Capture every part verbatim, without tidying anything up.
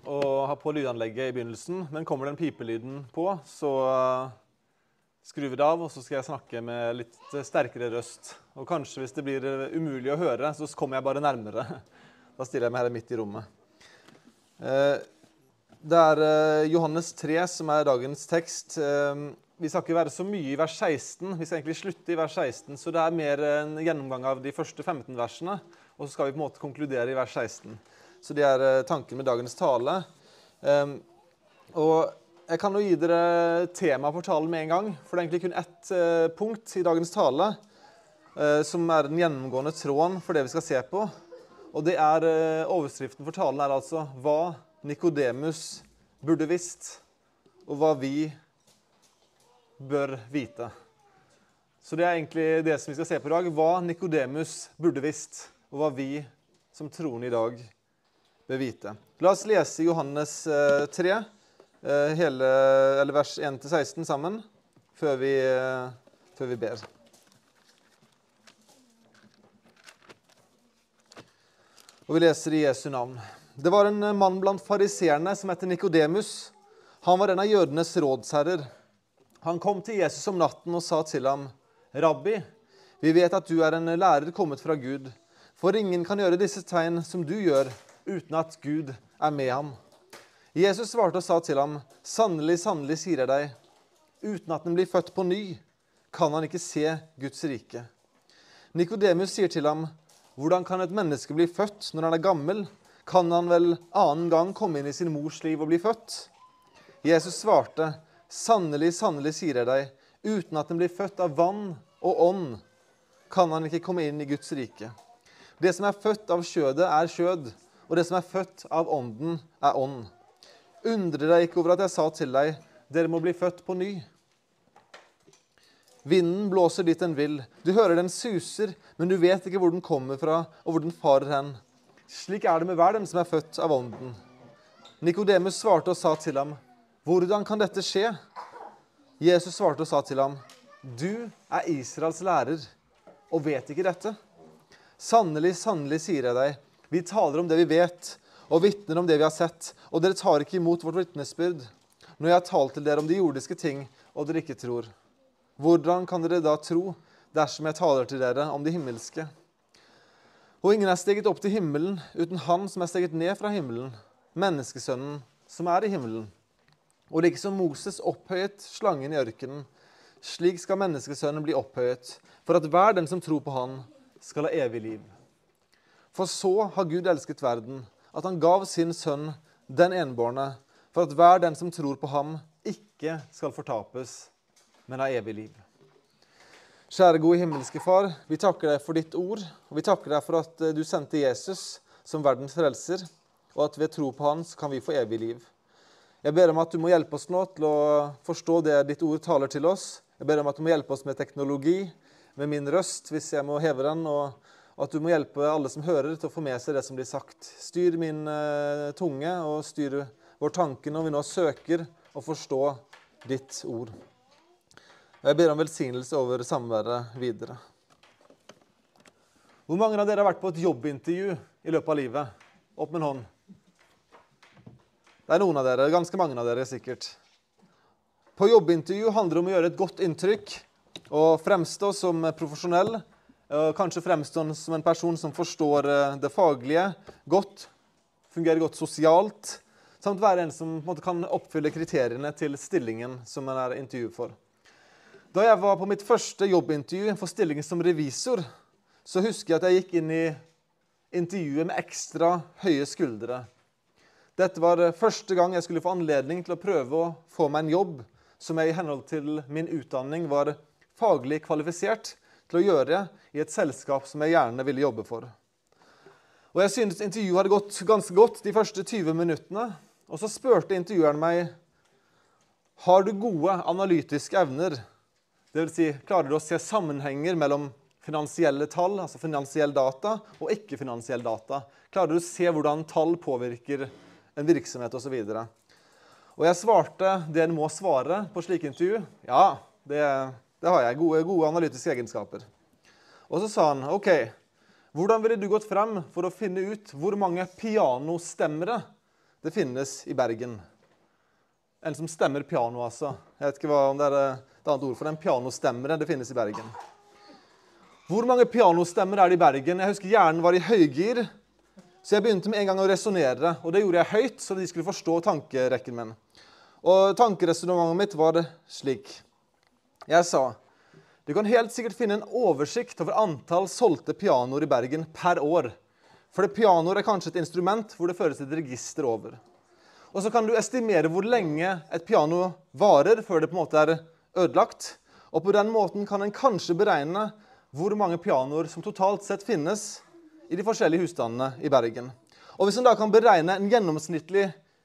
å ha på lydanlegget i begynnelsen, men kommer den pipelyden på, så uh, skrur vi det av, og så skal jeg snakke med litt sterkere røst. Og kanskje hvis det blir umulig å høre, så kommer jeg bare nærmere. Da stiller jeg meg her midt i rommet. Uh, det er uh, Johannes tre som er dagens tekst. Uh, vi skal ikke være så mye i vers seksten, vi skal egentlig slutte i vers seksten, så det er mer en gjennomgang av de første femten versene, og så skal vi på en måte konkludere i vers seksten. Så det er uh, tanken med dagens tale. Um, og jeg kan jo gi dere tema for talen med en gang, for det er egentlig kun ett uh, punkt i dagens tale, uh, som er den gjennomgående tråden for det vi skal se på. Og det er, uh, overskriften for talen er altså hva Nikodemus burde visst, og hva vi bør vite. Så det er egentlig det som vi skal se på i dag, hva Nikodemus burde visst, og hva vi som troende i dag bør vite. La oss lese Johannes uh, tre, uh, hele, eller vers en til seksten sammen, før vi, uh, før vi ber. Og vi leser i Jesu navn. Det var en mann blant fariseerne som heter Nikodemus. Han var en av jødenes rådsherrer. Han kom til Jesus om natten og sa til ham, «Rabbi, vi vet at du er en lærer kommet fra Gud, for ingen kan gjøre disse tegn som du gjør, uten at Gud er med ham.» Jesus svarte og sa til ham, «Sannelig, sannelig, sier jeg deg, uten at den blir født på ny, kan han ikke se Guds rike.» Nikodemus sier til ham, «Hvordan kan et menneske bli født når han er gammel? Kan han vel annen gang komme inn i sin mors liv og bli født?» Jesus svarte, «Sannelig, sannelig, sier jeg deg, uten at den blir født av vann og ånd, kan han ikke komme inn i Guds rike. Det som er født av kjødet er kjød, og det som er født av ånden er ånd. Undre deg ikke over at jeg sa til deg, dere må bli født på ny. Vinden blåser dit den vil, du hører den suser, men du vet ikke hvor den kommer fra, og hvor den farer hen. Slik er det med hver den som er født av ånden.» Nikodemus svarte og sa til ham, «Hvordan kan dette skje?» Jesus svarte og sa til ham, «Du er Israels lærer, og vet ikke dette. Sannelig, sannelig, sier jeg deg, vi taler om det vi vet, og vittner om det vi har sett, og dere tar ikke imot vårt vittnesbyrd. Når jeg har talt til dere om de jordiske ting, og dere ikke tror. Hvordan kan dere da tro, dersom jeg taler til dere om de himmelske? Og ingen er steget opp til himmelen, uten han som er steget ned fra himmelen, menneskesønnen som er i himmelen. Og liksom Moses opphøyet slangen i ørkenen, slik skal menneskesønnen bli opphøyet, for at hver den som tror på han skal ha evig liv. For så har Gud elsket verden, at han gav sin sønn, den enbårne, for at hver den som tror på ham ikke skal fortapes, men ha evig liv. Kjære gode himmelske far, vi takker deg for ditt ord, og vi takker deg for at du sendte Jesus som verdens frelser, og at ved tro på han så kan vi få evig liv. Jeg ber om at du må hjelpe oss nå til å forstå det ditt ord taler til oss. Jeg ber om at du må hjelpe oss med teknologi, med min røst, hvis jeg må heve den, og at du må hjelpe alle som hører til å få med seg det som blir sagt. Styr min uh, tunge, og styr vår tanke når vi nå søker å forstå ditt ord. Jeg ber om velsignelse over samværet videre. Hvor mange av dere har vært på et jobbintervju i løpet av livet? Opp med en hånd. Det er noen av dere, ganske mange av dere sikkert. På jobbintervju handler det om å gjøre et godt inntrykk, og fremstå som profesjonell, og kanskje fremstå som en person som forstår det faglige godt, fungerer godt sosialt, samt være en som på en måte kan oppfylle kriteriene til stillingen som man er intervju for. Da jeg var på mitt første jobbintervju for stillingen som revisor, så husker jeg at jeg gikk inn i intervjuet med ekstra høye skuldre. Dette var første gang jeg skulle få anledning til å prøve å få meg en jobb som jeg i henhold til min utdanning var faglig kvalifisert til å gjøre i et selskap som jeg gjerne ville jobbe for. Og jeg synes intervjuet hadde gått ganske godt de første tyve minuttene, og så spurte intervjueren meg, har du gode analytiske evner? Det vil si, klarer du å se sammenhenger mellom finansielle tall, altså finansiell data, og ikke-finansiell data? Klarer du å se hvordan tall påvirker en virksomhet og så videre. Og jeg svarte det en må svare på slik intervju. Ja, det, det har jeg. Gode, gode analytiske egenskaper. Og så sa han, ok, hvordan ville du gått frem for å finne ut hvor mange pianostemmere det finnes i Bergen. En som stemmer piano, altså. Jeg vet ikke hva, om det er et annet ord for det. En pianostemmere, det finnes i Bergen. Hvor mange pianostemmer er det i Bergen? Jeg husker hjernen var i høygir, så jeg begynte med en gang å resonere, og det gjorde jeg høyt, så de skulle forstå tankerekken min. Og tankeresonnementet mitt var det slik. Jeg sa, du kan helt sikkert finne en oversikt over antall solgte pianoer i Bergen per år. For det pianoer er kanskje et instrument hvor det føres et register over. Og så kan du estimere hvor lenge et piano varer før det på en måte er ødelagt. Og på den måten kan en kanskje beregne hvor mange pianoer som totalt sett finnes i de forskjellige husstandene i Bergen. Og hvis en da kan beregne en gjennomsnittlig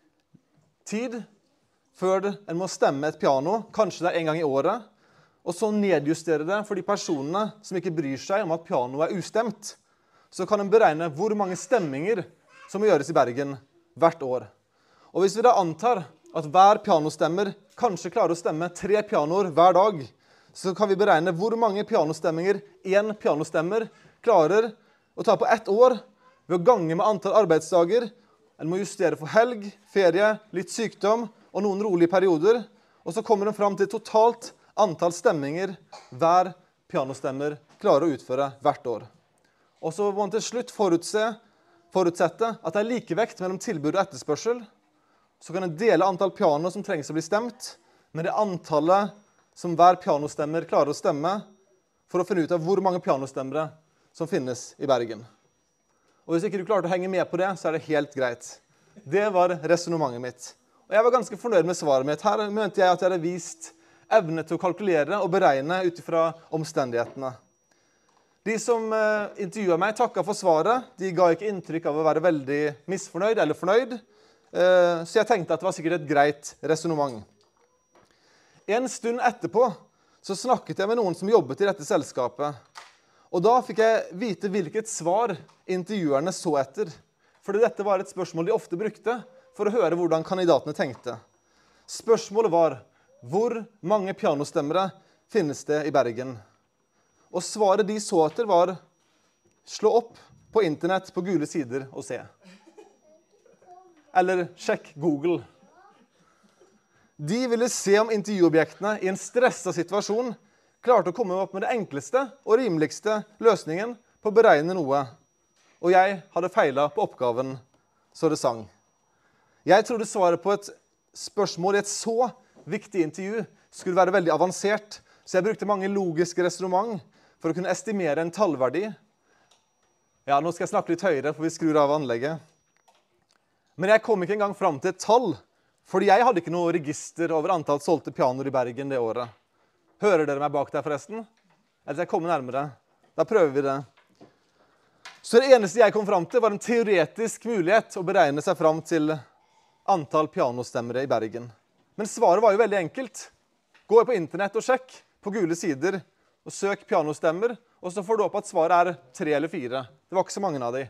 tid før en må stemme et piano, kanskje det er en gang i året, og så nedjustere det for de personene som ikke bryr seg om at pianoet er ustemt, så kan en beregne hvor mange stemminger som må gjøres i Bergen hvert år. Og hvis vi da antar at hver pianostemmer kanskje klarer å stemme tre pianoer hver dag, så kan vi beregne hvor mange pianostemminger en pianostemmer klarer å ta på ett år ved å gange med antall arbeidsdager. En må justere for helg, ferie, litt sykdom og noen rolige perioder. Og så kommer den fram til totalt antall stemminger hver pianostemmer klarer å utføre hvert år. Og så må man til slutt forutse, forutsette at det er likevekt mellom tilbud og etterspørsel. Så kan en dele antall piano som trengs å bli stemt, med det antallet som hver pianostemmer klarer å stemme, for å finne ut av hvor mange pianostemmere som finnes i Bergen. Og hvis ikke du klarte å henge med på det, så er det helt greit. Det var resonemanget mitt. Og jeg var ganske fornøyd med svaret mitt. Her mente jeg at jeg hadde vist evne til å kalkulere og beregne ut fra omstendighetene. De som eh, intervjuet meg takket for svaret. De ga ikke inntrykk av å være veldig misfornøyd eller fornøyd. Eh, så jeg tenkte at det var sikkert et greit resonemang. En stund etterpå så snakket jeg med noen som jobbet i dette selskapet. Og da fikk jeg vite hvilket svar intervjuerne så etter. Fordi dette var et spørsmål de ofte brukte for å høre hvordan kandidatene tenkte. Spørsmålet var, hvor mange pianostemmere finnes det i Bergen? Og svaret de så etter var, slå opp på internett på gule sider og se. Eller sjekk Google. De ville se om intervjuobjektene i en stresset situasjon klarte å komme opp med det enkleste og rimeligste løsningen på å beregne noe. Og jeg hadde feilet på oppgaven, så det sang. Jeg trodde svaret på et spørsmål i et så viktig intervju skulle være veldig avansert, så jeg brukte mange logiske resonemang for å kunne estimere en tallverdi. Ja, nå skal jeg snakke litt høyere, for vi skrur av anlegget. Men jeg kom ikke engang fram til et tall, fordi jeg hadde ikke noe register over antall solgte pianoer i Bergen det året. Hører dere meg bak der forresten? Eller skal jeg komme nærmere? Da prøver vi det. Så det eneste jeg kom fram til var en teoretisk mulighet å beregne seg fram til antall pianostemmere i Bergen. Men svaret var jo veldig enkelt. Gå på internett og sjekk på gule sider og søk pianostemmer, og så får du opp at svaret er tre eller fire. Det var ikke så mange av de.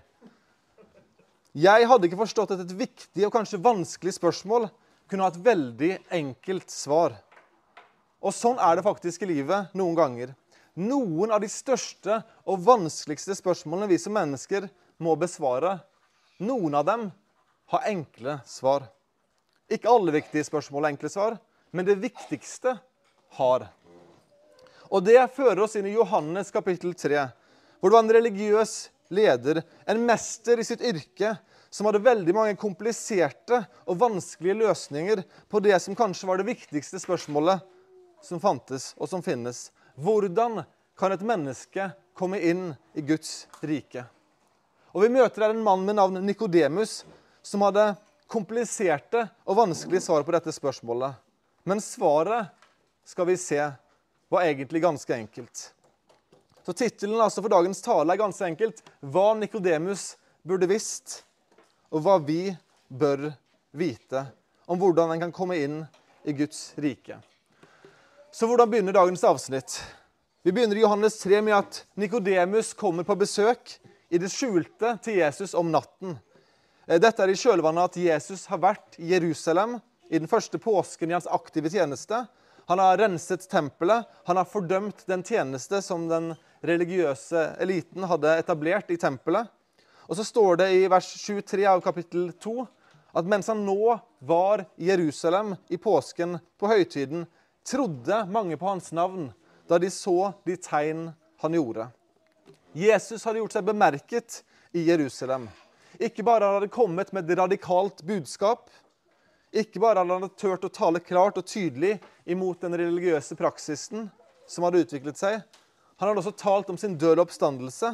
Jeg hadde ikke forstått at et viktig og kanskje vanskelig spørsmål kunne ha et veldig enkelt svar. Og sånn er det faktisk i livet noen ganger. Noen av de største og vanskeligste spørsmålene vi som mennesker må besvare, noen av dem har enkle svar. Ikke alle viktige spørsmål har enkle svar, men det viktigste har. Og det fører oss inn i Johannes kapittel tre, hvor det var en religiøs leder, en mester i sitt yrke, som hadde veldig mange kompliserte og vanskelige løsninger på det som kanskje var det viktigste spørsmålet som fantes og som finnes. Hvordan kan et menneske komme inn i Guds rike? Og vi møter her en mann med navn Nikodemus, som hadde kompliserte og vanskelige svar på dette spørsmålet. Men svaret, skal vi se, var egentlig ganske enkelt. Så titelen altså for dagens tale er ganske enkelt: Hva Nikodemus burde visst, og hva vi bør vite om hvordan en kan komme inn i Guds rike. Så hvordan begynner dagens avsnitt? Vi begynner i Johannes tre med at Nikodemus kommer på besøk i det skjulte til Jesus om natten. Dette er i kjølvannet at Jesus har vært i Jerusalem i den første påsken i hans aktive tjeneste. Han har renset tempelet, han har fordømt den tjeneste som den religiøse eliten hadde etablert i tempelet. Og så står det i vers tjuetre av kapittel to at mens han nå var i Jerusalem i påsken på høytiden, trodde mange på hans navn da de så de tegn han gjorde. Jesus hadde gjort seg bemerket i Jerusalem. Ikke bare hadde han kommet med et radikalt budskap, ikke bare hadde han tørt å tale klart og tydelig imot den religiøse praksisen som hadde utviklet seg, han hadde også talt om sin døde oppstandelse,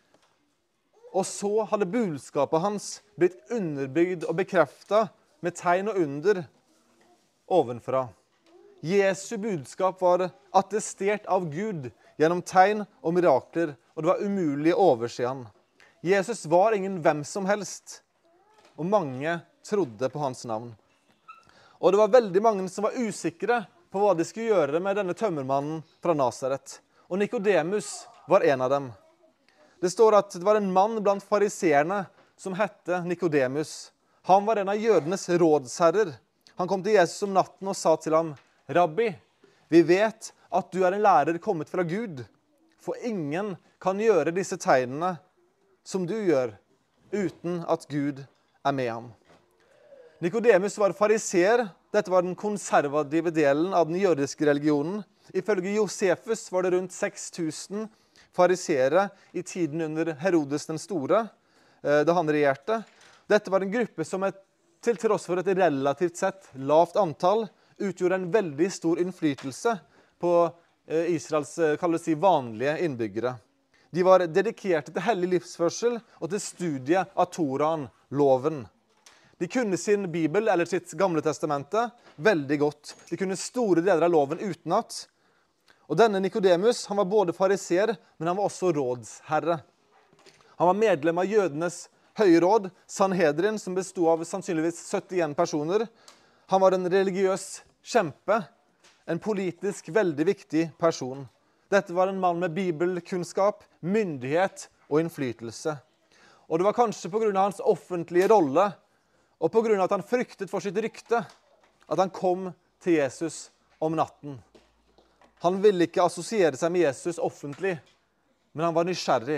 og så hadde budskapet hans blitt underbygd og bekreftet med tegn og under ovenfra. Jesu budskap var attestert av Gud gjennom tegn og mirakler, og det var umulig å overse han. Jesus var ingen hvem som helst, og mange trodde på hans navn. Og det var veldig mange som var usikre på hva de skulle gjøre med denne tømmermannen fra Nazaret. Og Nikodemus var en av dem. Det står at det var en mann blant fariseerne som hette Nikodemus. Han var en av jødenes rådsherrer. Han kom til Jesus om natten og sa til ham, «Rabbi, vi vet at du er en lærer kommet fra Gud, for ingen kan gjøre disse tegnene som du gjør, uten at Gud er med ham.» Nikodemus var fariseer. Dette var den konservative delen av den jødiske religionen. Ifølge Josefus var det rundt seks tusen fariseere i tiden under Herodes den store, da han regjerte. Dette var en gruppe som et, til tross for et relativt sett lavt antall, utgjorde en veldig stor innflytelse på Israels kalles de vanlige innbyggere. De var dedikerte til hellig livsførsel og til studiet av Toraen, loven. De kunne sin Bibel, eller sitt gamle testamente, veldig godt. De kunne store deler av loven utenat. Og denne Nikodemus, han var både fariser, men han var også rådsherre. Han var medlem av jødenes høye råd, Sanhedrin, som bestod av sannsynligvis syttien personer. Han var en religiøs kjempe, en politisk veldig viktig person. Dette var en mann med bibelkunnskap, myndighet og innflytelse. Og det var kanskje på grunn av hans offentlige rolle, og på grunn av at han fryktet for sitt rykte, at han kom til Jesus om natten. Han ville ikke assosiere seg med Jesus offentlig, men han var nysgjerrig.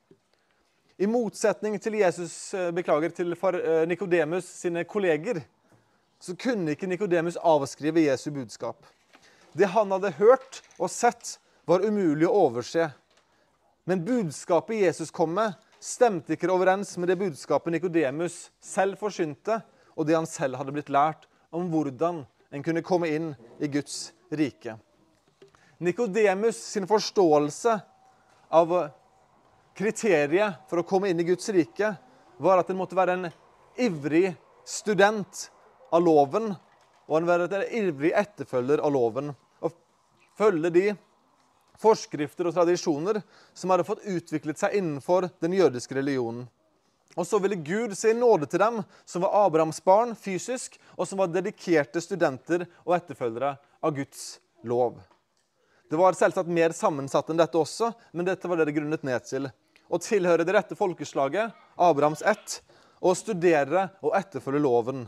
I motsetning til Jesus, beklager, til Nikodemus sine kolleger, så kunne ikke Nikodemus avskrive Jesu budskap. Det han hadde hørt og sett var umulig å overse. Men budskapet Jesus kom med stemte ikke overens med det budskapet Nikodemus selv forsynte, og det han selv hadde blitt lært om hvordan en kunne komme inn i Guds rike. Nikodemus sin forståelse av kriteriet for å komme inn i Guds rike var at en måtte være en ivrig student av loven, og en være en ivrig etterfølger av loven, og følge de forskrifter og tradisjoner som hadde fått utviklet seg innenfor den jødiske religionen. Og så ville Gud se nåde til dem som var Abrahams barn fysisk, og som var dedikerte studenter og etterfølgere av Guds lov. Det var selvsagt mer sammensatt enn dette også, men dette var det det grunnet ned til. Å tilhøre det rette folkeslaget, Abrahams ett, og studere og etterfølge loven.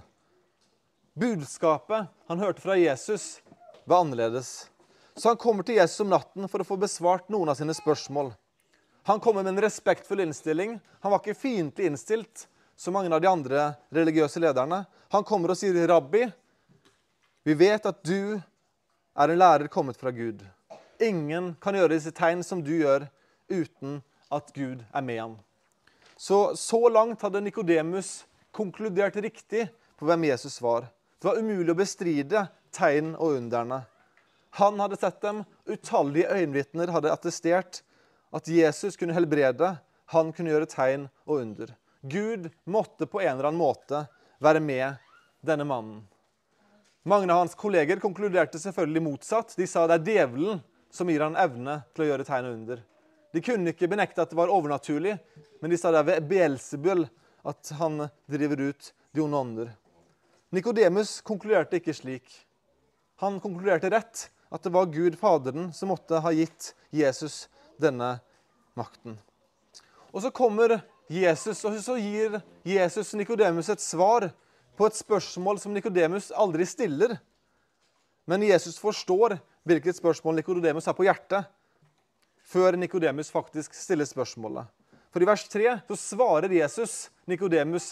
Budskapet han hørte fra Jesus var annerledes. Så han kommer til Jesus om natten for å få besvart noen av sine spørsmål. Han kommer med en respektfull innstilling. Han var ikke fiendtlig innstilt, som mange av de andre religiøse lederne. Han kommer og sier, «Rabbi, vi vet at du er en lærer kommet fra Gud. Ingen kan gjøre disse tegn som du gjør, uten at Gud er med ham.» Så, så langt hadde Nikodemus konkludert riktig på hvem Jesus var. Det var umulig å bestride tegn og underne. Han hadde sett dem, utallige øyenvitner hadde attestert at Jesus kunne helbrede, han kunne gjøre tegn og under. Gud måtte på en eller annen måte være med denne mannen. Mange av hans kolleger konkluderte selvfølgelig motsatt. De sa det er djevelen som gir han evne til å gjøre tegn og under. De kunne ikke benekte at det var overnaturlig, men de sa det er ved Beelzebul at han driver ut de onde ånder. Nikodemus konkluderte ikke slik. Han konkluderte rett, at det var Gud, Faderen, som måtte ha gitt Jesus denne makten. Og så kommer Jesus, og så gir Jesus Nikodemus et svar på et spørsmål som Nikodemus aldri stiller. Men Jesus forstår hvilket spørsmål Nikodemus har på hjertet, før Nikodemus faktisk stiller spørsmålet. For i vers tre så svarer Jesus Nikodemus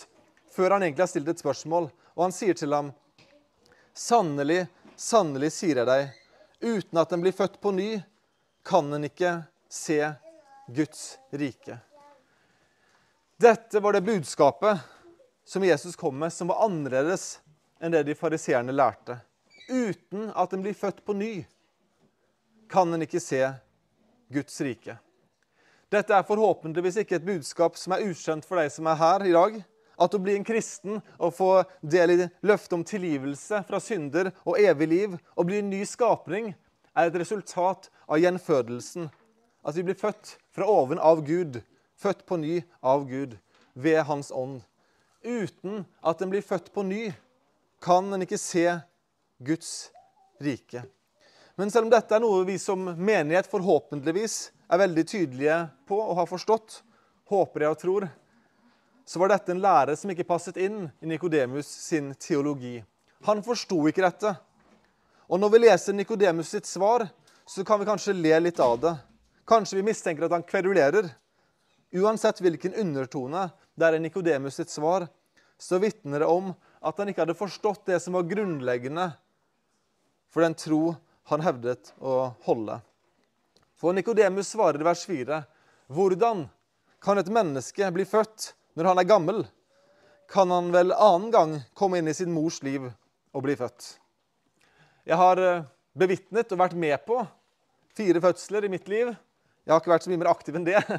før han egentlig har stilt et spørsmål. Og han sier til ham, «Sannelig, sannelig sier jeg deg, uten at den blir født på ny, kan den ikke se Guds rike.» Dette var det budskapet som Jesus kom med, som var annerledes enn det de fariseerne lærte. Uten at den blir født på ny, kan den ikke se Guds rike. Dette er forhåpentligvis ikke et budskap som er ukjent for deg som er her i dag. At å bli en kristen og få del i løftet om tilgivelse fra synder og evig liv, og bli en ny skapning, er et resultat av gjenfødelsen. At vi blir født fra oven av Gud, født på ny av Gud, ved hans ånd. Uten at den blir født på ny, kan den ikke se Guds rike. Men selv om dette er noe vi som menighet forhåpentligvis er veldig tydelige på og har forstått, håper jeg og tror, så var dette en lære som ikke passet inn i Nikodemus sin teologi. Han forstod ikke dette. Og når vi leser Nikodemus sitt svar, så kan vi kanskje le litt av det. Kanskje vi mistenker at han kverulerer. Uansett hvilken undertone det er i Nikodemus sitt svar, så vittner det om at han ikke hadde forstått det som var grunnleggende for den tro han hevdet å holde. For Nikodemus svarer i vers fire, «Hvordan kan et menneske bli født når han er gammel? Kan han vel annen gang komme inn i sin mors liv og bli født?» Jeg har bevittnet og vært med på fire fødsler i mitt liv. Jeg har ikke vært så mye mer aktiv enn det.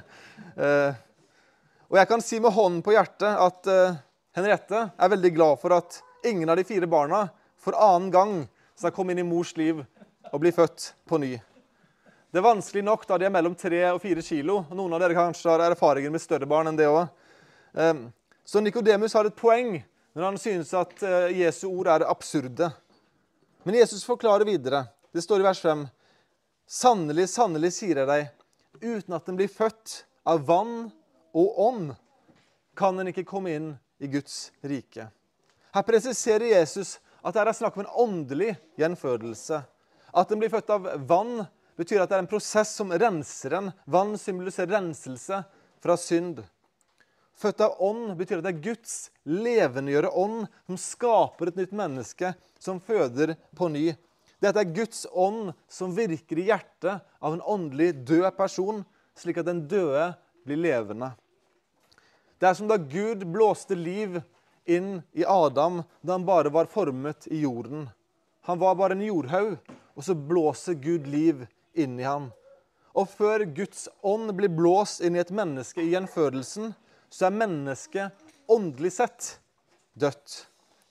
Og jeg kan si med hånden på hjertet at Henriette er veldig glad for at ingen av de fire barna for annen gang skal komme inn i mors liv og bli født på ny. Det er vanskelig nok da de er mellom tre og fire kilo. Noen av dere kanskje har erfaringer med større barn enn det også. Så Nikodemus har et poeng når han synes at Jesu ord er absurde. Men Jesus forklarer videre. Det står i vers fem. «Sannelig, sannelig sier jeg deg, uten at den blir født av vann og ånd, kan den ikke komme inn i Guds rike.» Her presiserer Jesus at det er snakk om en åndelig gjenfødelse. At den blir født av vann betyr at det er en prosess som renser en. Vann symboliserer renselse fra synd. Født av ånd betyr at det er Guds levendegjøre ånd som skaper et nytt menneske som føder på ny. Dette er Guds ånd som virker i hjertet av en åndelig død person, slik at den døde blir levende. Det er som da Gud blåste liv inn i Adam da han bare var formet i jorden. Han var bare en jordhaug, og så blåser Gud liv inn i ham. Og før Guds ånd blir blåst inn i et menneske i gjenfødelsen, så er mennesket åndelig sett dødt.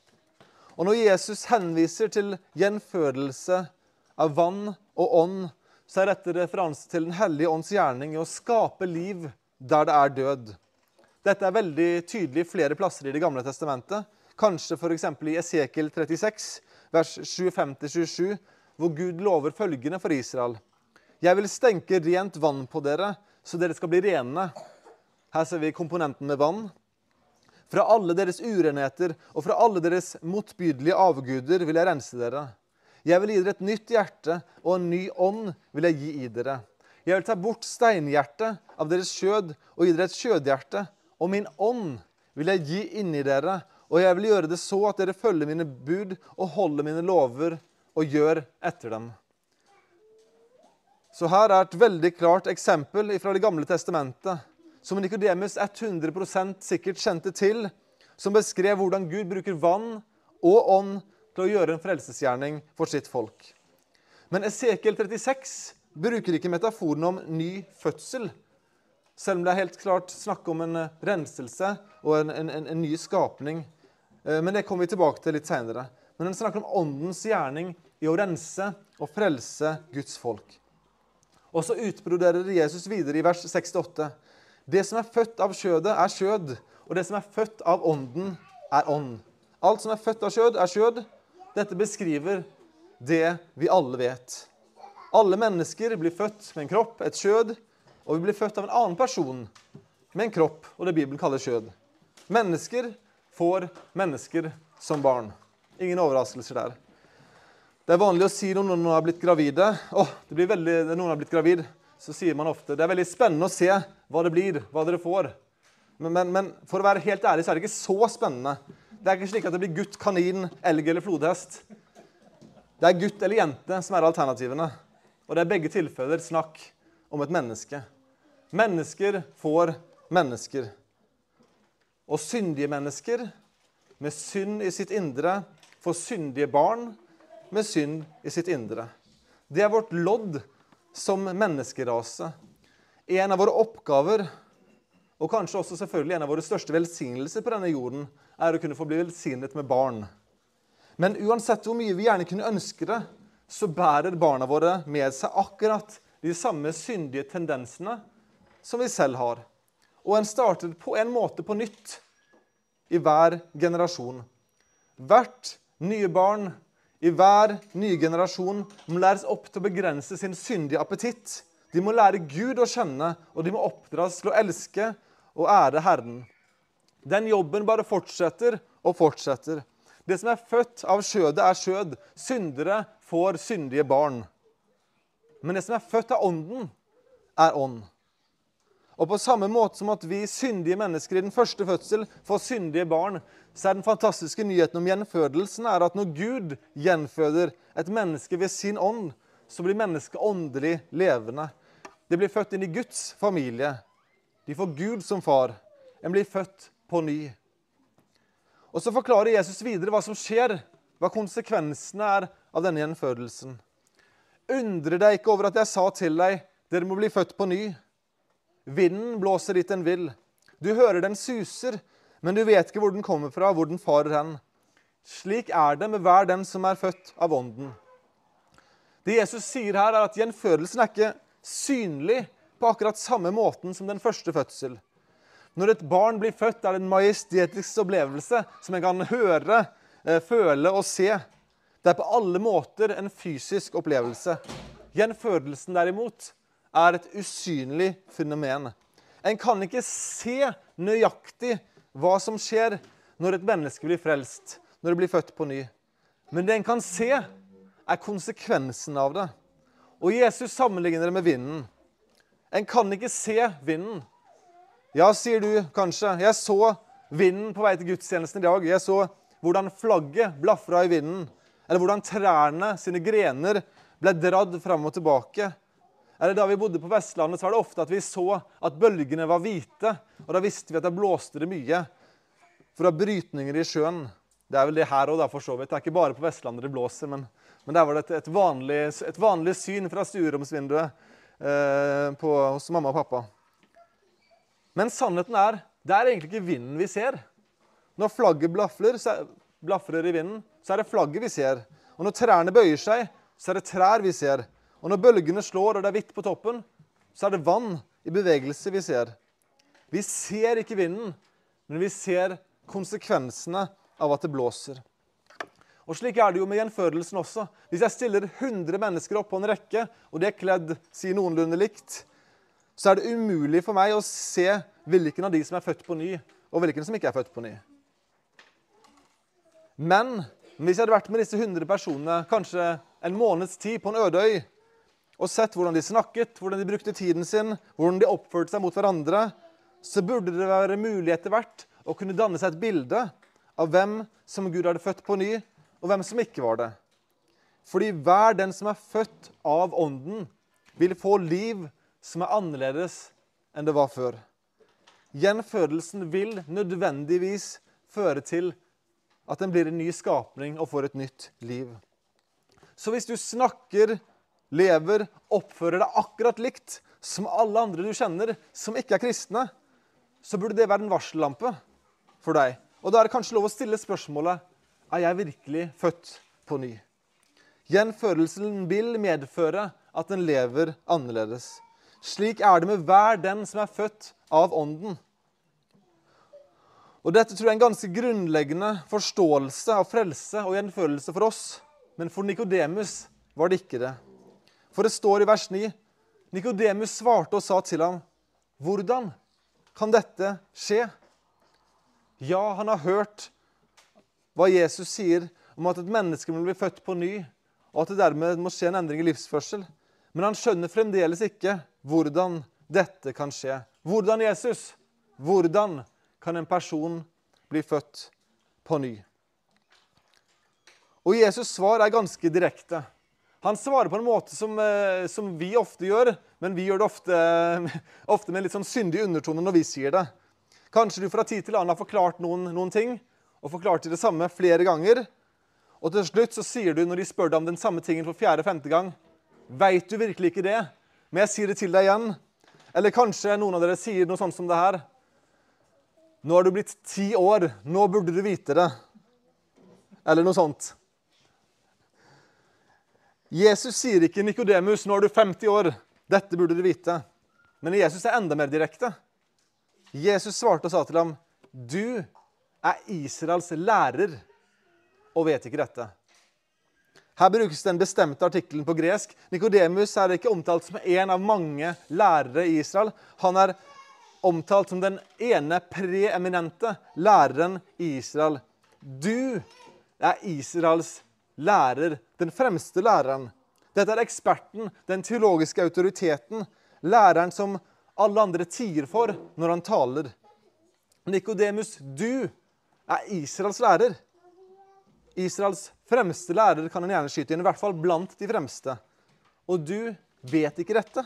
Og når Jesus henviser til gjenfødelse av vann og ånd, så er dette referanse til den hellige ånds gjerning i å skape liv der det er død. Dette er veldig tydelig i flere plasser i Det gamle testamentet. Kanskje for eksempel i Esekiel trettiseks, vers tjuefem til tjuesju, hvor Gud lover følgende for Israel. «Jeg vil stenke rent vann på dere, så dere skal bli rene.» Her ser vi komponenten med vann. «Fra alle deres urenheter og fra alle deres motbydelige avguder vil jeg rense dere. Jeg vil gi dere et nytt hjerte, og en ny ånd vil jeg gi i dere. Jeg vil ta bort steinhjertet av deres kjød og gi dere et kjødhjerte, og min ånd vil jeg gi inni dere, og jeg vil gjøre det så at dere følger mine bud og holder mine lover og gjør etter dem.» Så her er et veldig klart eksempel fra Det gamle testamentet, som Nikodemus hundre prosent sikkert kjente til, som beskrev hvordan Gud bruker vann og ånd til å gjøre en frelsesgjerning for sitt folk. Men Esekiel trettiseks bruker ikke metaforen om ny fødsel, selv om det er helt klart snakk om en renselse og en, en, en ny skapning. Men det kommer vi tilbake til litt senere. Men den snakker om åndens gjerning i å rense og frelse Guds folk. Og så utbroderer Jesus videre i vers sekstiåtte. Det som er født av kjødet er kjød, og det som er født av ånden er ånd. Alt som er født av kjød er kjød. Dette beskriver det vi alle vet. Alle mennesker blir født med en kropp, et kjød, og vi blir født av en annen person med en kropp, og det Bibelen kaller kjød. Mennesker får mennesker som barn. Ingen overraskelser der. Det er vanlig å si når noen har blitt gravide. Åh, det blir veldig, når noen har blitt gravid, så sier man ofte, det er veldig spennende å se hva det blir, hva dere får. Men, men, men for å være helt ærlig så er det ikke så spennende. Det er ikke slik at det blir gutt, kanin, elg eller flodhest. Det er gutt eller jente som er alternativene. Og det er begge tilfeller snakk om et menneske. Mennesker får mennesker. Og syndige mennesker med synd i sitt indre får syndige barn med synd i sitt indre. Det er vårt lodd som menneskerase. En av våre oppgaver, og kanskje også selvfølgelig en av våre største velsignelser på denne jorden, er å kunne få bli velsignet med barn. Men uansett hvor mye vi gjerne kunne ønske det, så bærer barna våre med seg akkurat de samme syndige tendensene som vi selv har. Og en starter på en måte på nytt i hver generasjon. Hvert nye barn i hver nye generasjon må læres opp til å begrense sin syndige appetitt. De må lære Gud å kjenne, og de må oppdras til å elske og ære Herren. Den jobben bare fortsetter og fortsetter. Det som er født av skjødet er skjød. Syndere får syndige barn. Men det som er født av ånden er ånd. Og på samme måte som at vi syndige mennesker i den første fødsel får syndige barn, så er den fantastiske nyheten om gjenfødelsen er at når Gud gjenføder et menneske ved sin ånd, så blir mennesket åndelig levende. Det blir født inn i Guds familie. De får Gud som far. En blir født på ny. Og så forklarer Jesus videre hva som skjer, hva konsekvensene er av denne gjenfødelsen. Undre deg ikke over at jeg sa til deg, dere må bli født på ny. Vinden blåser dit den vil. Du hører den suser, men du vet ikke hvor den kommer fra, hvor den farer hen. Slik er det med hver den som er født av ånden. Det Jesus sier her er at gjenfødelsen er ikke synlig på akkurat samme måten som den første fødsel. Når et barn blir født, er det en majestetisk opplevelse som en kan høre, føle og se. Det er på alle måter en fysisk opplevelse. Gjenfødelsen derimot er et usynlig fenomen. En kan ikke se nøyaktig hva som skjer når et menneske blir frelst, når det blir født på ny. Men det en kan se er konsekvensen av det. Og Jesus sammenligner det med vinden. En kan ikke se vinden. Ja, sier du kanskje, jeg så vinden på vei til gudstjenesten i dag. Jeg så hvordan flagget blaffra i vinden. Eller hvordan trærne sine grener ble dradd fram og tilbake. Eller da vi bodde på Vestlandet, så var det ofte at vi så at bølgene var hvite. Og da visste vi at det blåste det mye. For det var brytninger i sjøen. Det er vel det her også da, for så vidt. Det er ikke bare på Vestlandet det blåser, men, men der var det et, et, vanlig, et vanlig syn fra stueromsvinduet eh, på, hos mamma og pappa. Men sannheten er, det er egentlig ikke vinden vi ser. Når flagget blafler, så er, blafrer i vinden, så er det flagget vi ser. Og når trærne bøyer seg, så er det trær vi ser. Og når bølgene slår og det er hvitt på toppen, så er det vann i bevegelse vi ser. Vi ser ikke vinden, men vi ser konsekvensene av at det blåser. Og slik er det jo med gjenfødelsen også. Hvis jeg stiller hundre mennesker opp på en rekke, og de er kledd, sier noenlunde likt, så er det umulig for meg å se hvilken av de som er født på ny, og hvilken som ikke er født på ny. Men hvis jeg hadde vært med disse hundre personene, kanskje en måneds tid på en øde øy, og sett hvordan de snakket, hvordan de brukte tiden sin, hvordan de oppførte seg mot hverandre, så burde det være mulig etter hvert å kunne danne seg et bilde av hvem som Gud hadde født på ny, og hvem som ikke var det. Fordi hver den som er født av ånden, vil få liv som er annerledes enn det var før. Gjenfødelsen vil nødvendigvis føre til at den blir en ny skapning og får et nytt liv. Så hvis du snakker, lever, oppfører deg akkurat likt som alle andre du kjenner som ikke er kristne, så burde det være en varsellampe for deg. Og da er det kanskje lov å stille spørsmålet, er jeg virkelig født på ny? Gjenfødelsen vil medføre at den lever annerledes. Slik er det med hver den som er født av ånden. Og dette tror jeg er en ganske grunnleggende forståelse av frelse og gjenfødelse for oss. Men for Nikodemus var det ikke det. For det står i vers ni, Nikodemus svarte og sa til ham, hvordan kan dette skje? Ja, han har hørt hva Jesus sier om at et menneske må bli født på ny, og at det dermed må skje en endring i livsførsel. Men han skjønner fremdeles ikke hvordan dette kan skje. Hvordan, Jesus? Hvordan kan en person bli født på ny? Og Jesus svar er ganske direkte. Han svarer på en måte som, som vi ofte gjør, men vi gjør det ofte, ofte med en litt sånn syndig undertone når vi sier det. Kanskje du fra tid til annen har forklart noen, noen ting, og forklart det samme flere ganger, og til slutt så sier du, når de spør deg om den samme tingen for fjerde-femte gang, vet du virkelig ikke det, men jeg sier det til deg igjen. Eller kanskje noen av dere sier noe sånt som det her. Nå har du blitt ti år, nå burde du vite det. Eller noe sånt. Jesus sier ikke, Nikodemus, nå er du femti år, dette burde du vite. Men Jesus er enda mer direkte. Jesus svarte og sa til ham, du er Israels lærer, og vet ikke dette. Her brukes den bestemte artikkelen på gresk. Nikodemus er ikke omtalt som en av mange lærere i Israel. Han er omtalt som den ene preeminente læreren i Israel. Du er Israels lærer, den fremste læreren. Dette er eksperten, den teologiske autoriteten, læreren som alle andre tier for når han taler. Nikodemus, du er Israels lærer. Israels fremste lærer kan en gjerne skyte inn, i hvert fall blant de fremste. Og du vet ikke dette.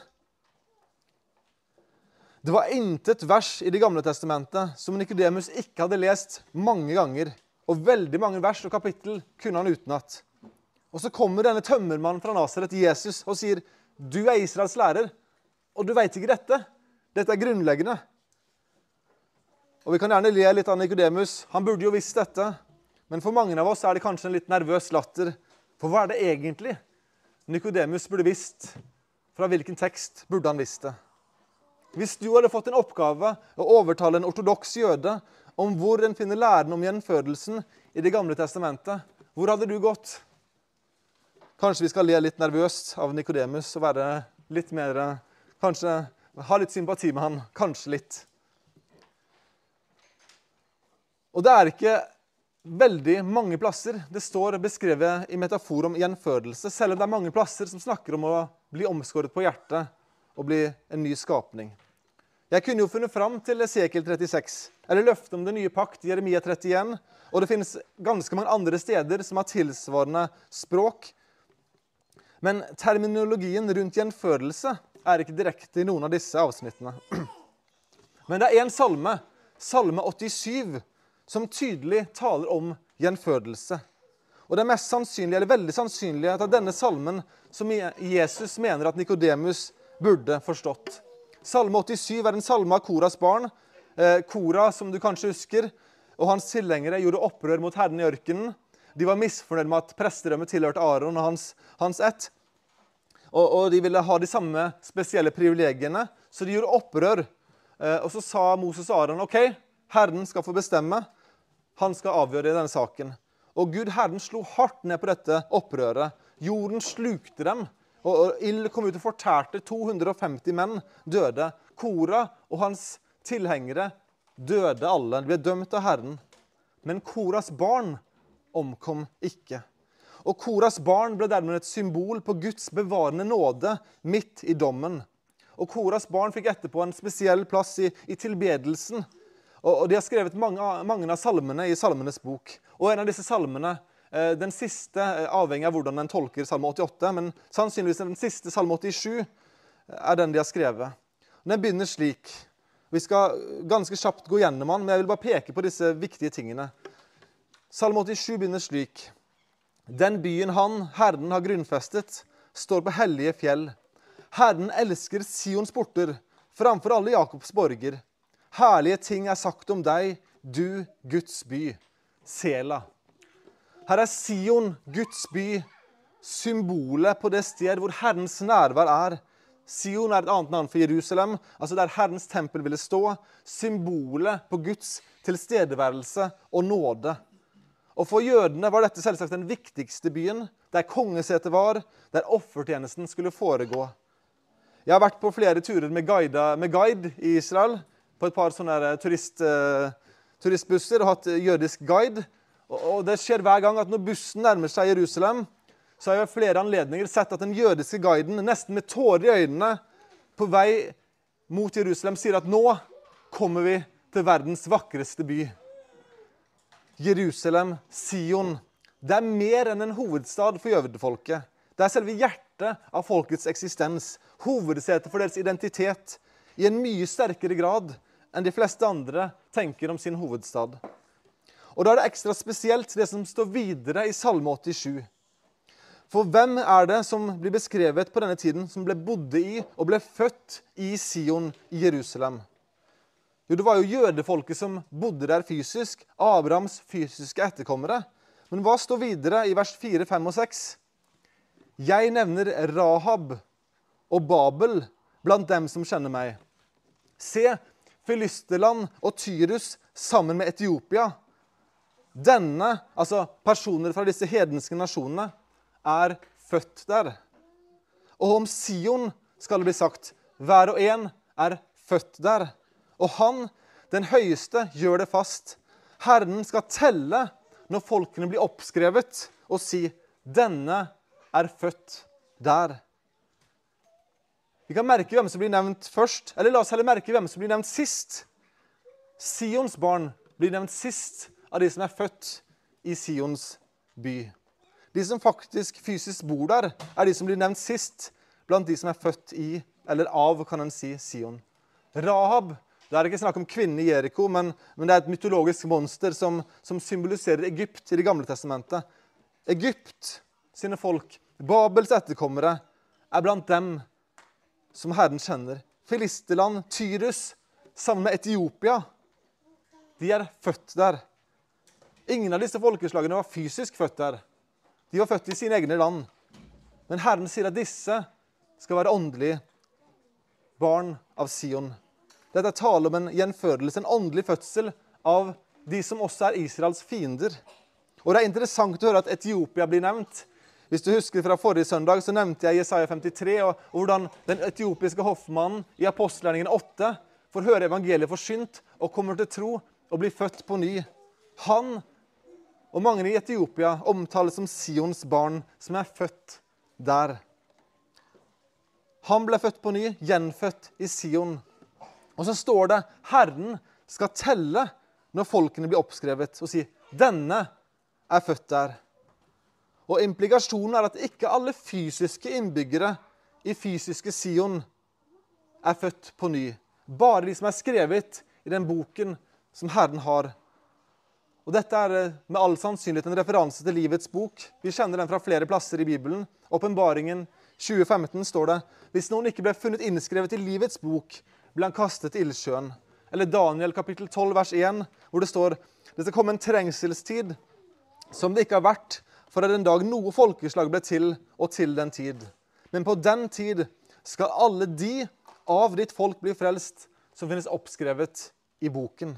Det var intet vers i Det gamle testamentet som Nikodemus ikke hadde lest mange ganger. Og veldig mange vers og kapittel kunne han utenat. Og så kommer denne tømmermannen fra Nazaret, Jesus, og sier, du er Israels lærer, og du vet ikke dette. Dette er grunnleggende. Og vi kan gjerne le litt av Nikodemus. Han burde jo visst dette. Men for mange av oss er det kanskje en litt nervøs latter. For hva er det egentlig Nikodemus burde visst? Fra hvilken tekst burde han visst det? Hvis du hadde fått en oppgave å overtale en ortodoks jøde om hvor en finner læren om gjenfødelsen i Det gamle testamentet, hvor hadde du gått? Kanskje vi skal le litt nervøst av Nikodemus og være litt mer, kanskje ha litt sympati med han, kanskje litt. Og det er ikke veldig mange plasser det står beskrevet i metafor om gjenfødelse, selv om det er mange plasser som snakker om å bli omskåret på hjertet og bli en ny skapning. Jeg kunne jo funnet fram til Esekiel trettiseks, eller løftet om den nye pakt, Jeremia trettien, og det finnes ganske mange andre steder som har tilsvarende språk. Men terminologien rundt gjenfødelse er ikke direkte i noen av disse avsnittene. Men det er en salme, salme åttisyv, som tydelig taler om gjenfødelse. Og det er mest sannsynlig, eller veldig sannsynlig, at det er denne salmen som Jesus mener at Nikodemus burde forstått. Salme åttisyv er en salme av Koras barn. Eh, Kora, som du kanskje husker, og hans tilhengere gjorde opprør mot Herren i ørkenen. De var misfornøyd med at prestedømmet tilhørte Aaron og hans, hans ett. Og, og de ville ha de samme spesielle privilegiene, så de gjorde opprør. Eh, og så sa Moses og Aaron, ok, Herren skal få bestemme. Han skal avgjøre i denne saken. Og Gud, Herren, slo hardt ned på dette opprøret. Jorden slukte dem. Og ild kom ut og fortærte, to hundre og femti menn døde. Kora og hans tilhengere døde alle. De ble dømt av Herren. Men Koras barn omkom ikke. Og Koras barn ble dermed et symbol på Guds bevarende nåde midt i dommen. Og Koras barn fikk etterpå en spesiell plass i, i tilbedelsen. Og, og de har skrevet mange, mange av salmene i Salmenes bok. Og en av disse salmene, den siste, avhengig av hvordan den tolker salme åttiåtte, men sannsynligvis den siste, salme åttisju, er den de har skrevet. Den begynner slik. Vi skal ganske kjapt gå gjennom den, men jeg vil bare peke på disse viktige tingene. Salme åttisju begynner slik. Den byen han, Herren, har grunnfestet, står på hellige fjell. Herren elsker Sions porter, framfor alle Jakobs borger. Herlige ting er sagt om deg, du Guds by. Sela. Her er Sion, Guds by, symbolet på det sted hvor Herrens nærvær er. Sion er et annet navn for Jerusalem, altså der Herrens tempel ville stå. Symbolet på Guds tilstedeværelse og nåde. Og for jødene var dette selvsagt den viktigste byen, der kongesetet var, der offertjenesten skulle foregå. Jeg har vært på flere turer med guide, med guide i Israel, på et par sånne turist, turistbusser, og hatt jødisk guide. Og det skjer hver gang at når bussen nærmer seg Jerusalem, så har jeg ved flere anledninger sett at den jødiske guiden, nesten med tårer i øynene, på vei mot Jerusalem, sier at nå kommer vi til verdens vakreste by. Jerusalem, Sion, det er mer enn en hovedstad for jødefolket. Det er selve hjertet av folkets eksistens, hovedsetet for deres identitet, i en mye sterkere grad enn de fleste andre tenker om sin hovedstad. Og da er det ekstra spesielt det som står videre i Salme åttisju. For hvem er det som blir beskrevet på denne tiden, som ble bodde i og ble født i Sion i Jerusalem? Jo, det var jo jødefolket som bodde der fysisk, Abrahams fysiske etterkommere. Men hva står videre i vers fire, fem og seks? Jeg nevner Rahab og Babel blant dem som kjenner meg. Se, Filisterland og Tyrus sammen med Etiopia. Denne, altså personer fra disse hedenske nasjonene, er født der. Og om Sion skal det bli sagt, hver og en er født der. Og han, den høyeste, gjør det fast. Herren skal telle når folkene blir oppskrevet og si, denne er født der. Vi kan merke hvem som blir nevnt først, eller la oss heller merke hvem som blir nevnt sist. Sions barn blir nevnt sist av de som er født i Sions by. De som faktisk fysisk bor der, er de som blir nevnt sist blant de som er født i, eller av, kan en si, Sion. Rahab, det er ikke snakk om kvinnen i Jericho, men, men det er et mytologisk monster som, som symboliserer Egypt i det gamle testamentet. Egypt, sine folk, Babels etterkommere, er blant dem som Herren kjenner. Filisterland, Tyrus, sammen med Etiopia, de er født der. Ingen av disse folkeslagene var fysisk født der. De var født i sine egne land. Men Herren sier at disse skal være åndelige barn av Sion. Dette er tale om en gjenfødelse, en åndelig fødsel av de som også er Israels fiender. Og det er interessant å høre at Etiopia blir nevnt. Hvis du husker fra forrige søndag, så nevnte jeg Jesaja femtitre, og, og hvordan den etiopiske hoffmannen i apostelgjerningen åtte får høre evangeliet forsynt og kommer til tro og blir født på ny. Han og mange i Etiopia omtales som Sions barn som er født der. Han ble født på ny, gjenfødt i Sion. Og så står det, Herren skal telle når folkene blir oppskrevet og si, denne er født der. Og implikasjonen er at ikke alle fysiske innbyggere i fysiske Sion er født på ny. Bare de som er skrevet i den boken som Herren har. Og dette er med all sannsynlighet en referanse til livets bok. Vi kjenner den fra flere plasser i Bibelen. Åpenbaringen tjue femten står det, hvis noen ikke ble funnet innskrevet i livets bok, ble han kastet i ildsjøen. Eller Daniel kapittel tolv vers én, hvor det står, det skal komme en trengselstid som det ikke har vært, for at en dag noe folkeslag ble til, og til den tid. Men på den tid skal alle de av ditt folk bli frelst, som finnes oppskrevet i boken.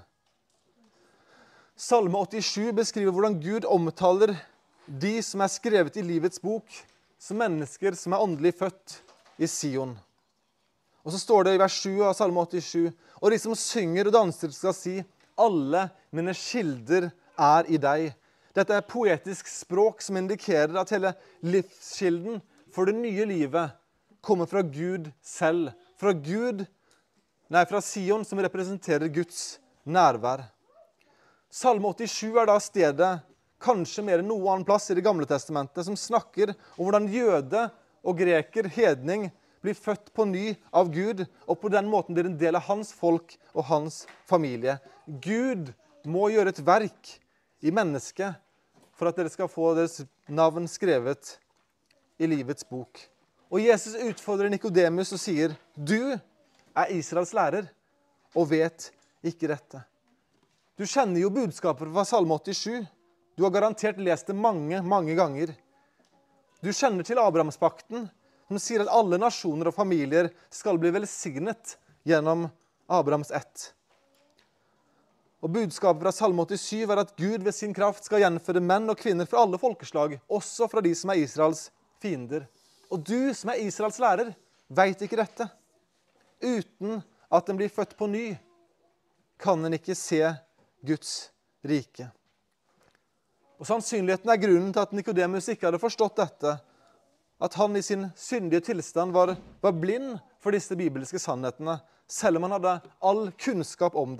Salme åttisju beskriver hvordan Gud omtaler de som er skrevet i livets bok, som mennesker som er åndelig født i Sion. Og så står det i vers sju av Salme åttisju, og de som synger og danser skal si, alle mine kilder er i deg. Dette er poetisk språk som indikerer at hele livskilden for det nye livet kommer fra Gud selv. Fra Gud, nei, fra Sion som representerer Guds nærvær. Salme åttisju er da stedet, kanskje mer enn noe annen plass i det gamle testamentet, som snakker om hvordan jøde og greker, hedning, blir født på ny av Gud, og på den måten blir en del av hans folk og hans familie. Gud må gjøre et verk i mennesket for at dere skal få deres navn skrevet i livets bok. Og Jesus utfordrer Nikodemus og sier, du er Israels lærer og vet ikke dette. Du kjenner jo budskapet fra Salme åttisju. Du har garantert lest det mange, mange ganger. Du kjenner til Abrahamspakten, som sier at alle nasjoner og familier skal bli velsignet gjennom Abrahams ett. Og budskapet fra Salme åttisju er at Gud ved sin kraft skal gjenføre menn og kvinner fra alle folkeslag, også fra de som er Israels fiender. Og du som er Israels lærer, vet ikke dette. Uten at den blir født på ny, kan den ikke se Guds rike. Og sannsynligheten er grunnen til at Nikodemus ikke hadde forstått dette, at han i sin syndige tilstand var, var blind for disse bibelske sannhetene, selv om han hadde all kunnskap om dem.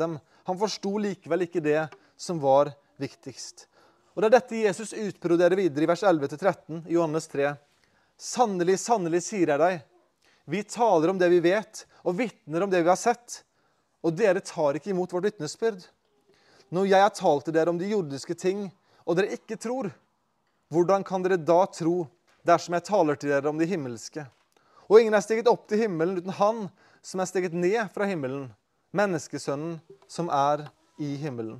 Han forstod likevel ikke det som var viktigst. Og det er dette Jesus utbroderer videre i vers elleve til tretten i Johannes tre. Sannelig, sannelig sier jeg deg, vi taler om det vi vet, og vittner om det vi har sett, og dere tar ikke imot vårt vitnesbyrd. Når jeg har talt til dere om de jordiske ting, og dere ikke tror, hvordan kan dere da tro dersom jeg taler til dere om de himmelske? Og ingen er steget opp til himmelen uten han som er steget ned fra himmelen, menneskesønnen som er i himmelen.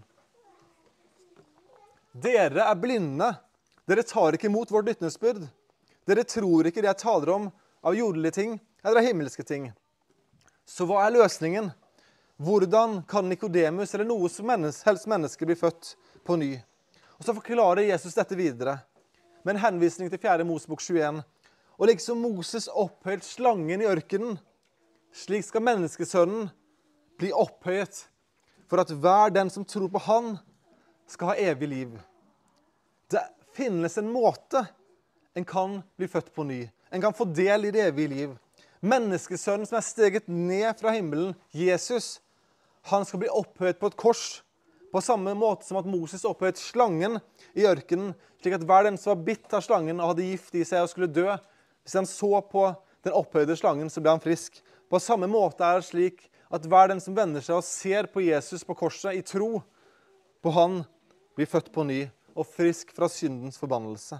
Dere er blinde, dere tar ikke imot vårt vitnesbyrd. Dere tror ikke det jeg taler om av jordelige ting eller av himmelske ting. Så hva er løsningen? Hvordan kan Nikodemus eller noe som menneske, helst menneske bli født på ny? Og så forklarer Jesus dette videre med en henvisning til fjerde Mosebok tjueen. Og liksom Moses opphøyt slangen i ørkenen, slik skal menneskesønnen bli opphøyet, for at hver den som tror på han skal ha evig liv. Det finnes en måte en kan bli født på ny. En kan få del i det evige liv. Menneskesønnen som er steget ned fra himmelen, Jesus, han skal bli opphøyet på et kors, på samme måte som at Moses opphøyet slangen i ørkenen, slik at hver den som var bitt av slangen og hadde gift i seg og skulle dø, hvis han så på den opphøyde slangen, så ble han frisk. På samme måte er det slik at hver den som vender seg og ser på Jesus på korset i tro på han, blir født på ny og frisk fra syndens forbannelse.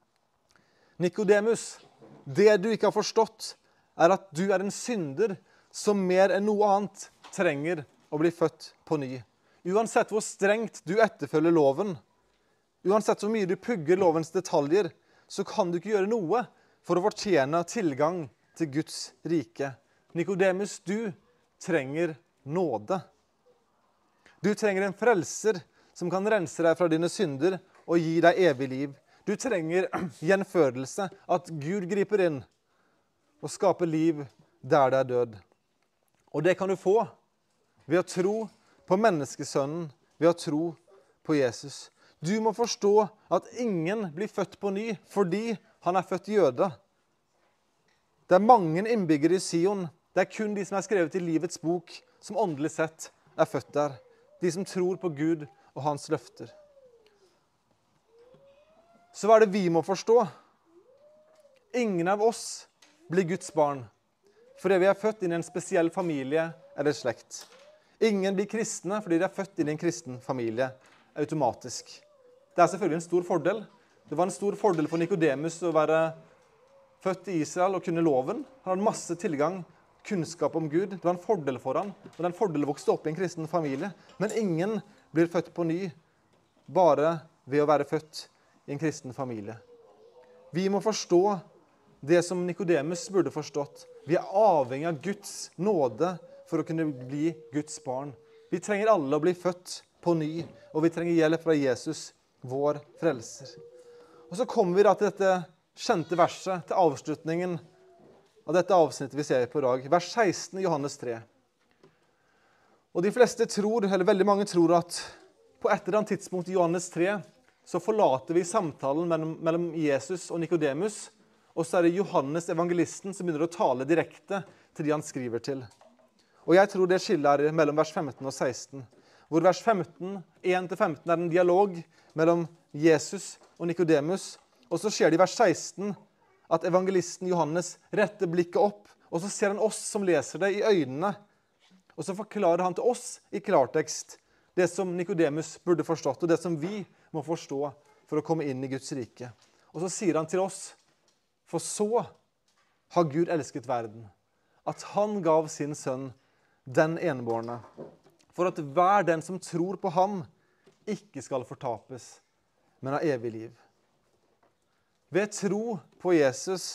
Nikodemus, det du ikke har forstått, er at du er en synder som mer enn noe annet trenger å bli født på ny. Uansett hvor strengt du etterfølger loven, uansett hvor mye du pugger lovens detaljer, så kan du ikke gjøre noe for å fortjene tilgang til Guds rike. Nikodemus, du trenger nåde. Du trenger en frelser som kan rense deg fra dine synder og gi deg evig liv. Du trenger gjenfødelse, at Gud griper inn og skaper liv der det er død. Og det kan du få ved å tro på menneskesønnen, ved å tro på Jesus. Du må forstå at ingen blir født på ny fordi han er født jøde. Det er mange innbyggere i Sion. Det er kun de som er skrevet i livets bok, som åndelig sett er født der. De som tror på Gud og hans løfter. Så hva er det vi må forstå? Ingen av oss blir Guds barn, fordi vi er født inn i en spesiell familie eller slekt. Ingen blir kristne fordi de er født inn i en kristen familie, automatisk. Det er selvfølgelig en stor fordel. Det var en stor fordel for Nikodemus å være født i Israel og kunne loven. Han hadde masse tilgang, kunnskap om Gud. Det var en fordel for han, og den fordelen vokste opp i en kristen familie. Men ingen blir født på ny bare ved å være født i en kristen familie. Vi må forstå det som Nikodemus burde forstått. Vi er avhengig av Guds nåde for å kunne bli Guds barn. Vi trenger alle å bli født på ny, og vi trenger hjelp fra Jesus, vår frelser. Og så kommer vi da til dette kjente verset, til avslutningen av dette avsnittet vi ser på i dag. Vers seksten i Johannes tre. Og de fleste tror, eller veldig mange tror at på et eller annet tidspunkt i Johannes tre, så forlater vi samtalen mellom, mellom Jesus og Nikodemus, og så er det Johannes evangelisten som begynner å tale direkte til de han skriver til. Og jeg tror det skiller mellom vers femten og seksten, hvor vers femten, en til femten er en dialog mellom Jesus og Nikodemus, og så skjer det i vers seksten at evangelisten Johannes retter blikket opp, og så ser han oss som leser det i øynene, og så forklarer han til oss i klartekst det som Nikodemus burde forstått, og det som vi må forstå for å komme inn i Guds rike. Og så sier han til oss, for så har Gud elsket verden, at han gav sin sønn, den enbårne, for at hver den som tror på ham ikke skal fortapes, men ha evig liv. Ved tro på Jesus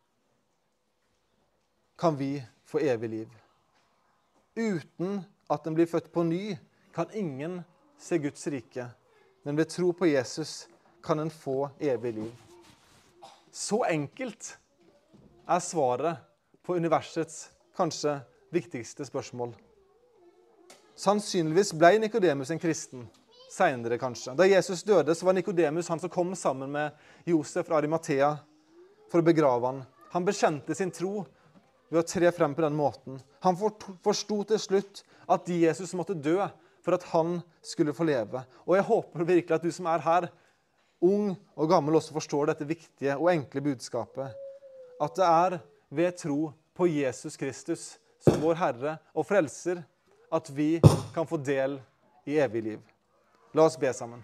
kan vi få evig liv. Uten at den blir født på ny, kan ingen se Guds rike. Men ved tro på Jesus kan en få evig liv. Så enkelt er svaret på universets kanskje viktigste spørsmål. Sannsynligvis ble Nikodemus en kristen, senere kanskje. Da Jesus døde, så var Nikodemus han som kom sammen med Josef fra Arimathea for å begrave han. Han bekjente sin tro ved å tre frem på den måten. Han forsto til slutt at Jesus måtte dø for at han skulle få leve. Og jeg håper virkelig at du som er her, ung og gammel, også forstår dette viktige og enkle budskapet. At det er ved tro på Jesus Kristus som vår Herre og Frelser, at vi kan få del i evig liv. La oss be sammen.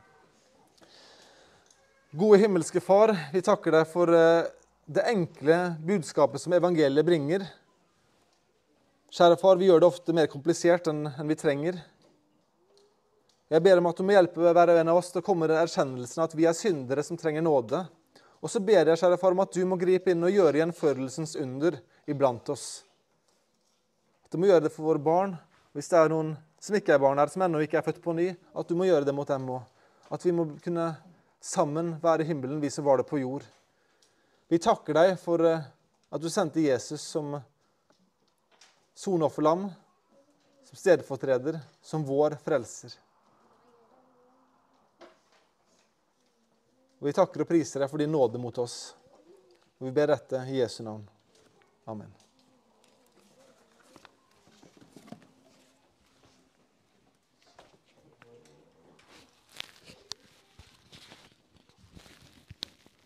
Gode himmelske Far, vi takker deg for det enkle budskapet som evangeliet bringer. Kjære Far, vi gjør det ofte mer komplisert enn vi trenger. Jeg ber om at du må hjelpe hver og en av oss til å komme til erkjennelsen at vi er syndere som trenger nåde. Og så ber jeg, kjære Far, om at du må gripe inn og gjøre gjenførelsens under iblant oss. At du må gjøre det for våre barn. Hvis det er noen som ikke er barn her, som ennå ikke er født på ny, at du må gjøre det mot dem også. At vi må kunne sammen være i himmelen, vi som var det på jord. Vi takker deg for at du sendte Jesus som sonofferlam, som stedfortreder, som vår frelser. Og vi takker og priser deg for din nåde mot oss. Og vi ber dette i Jesu navn. Amen.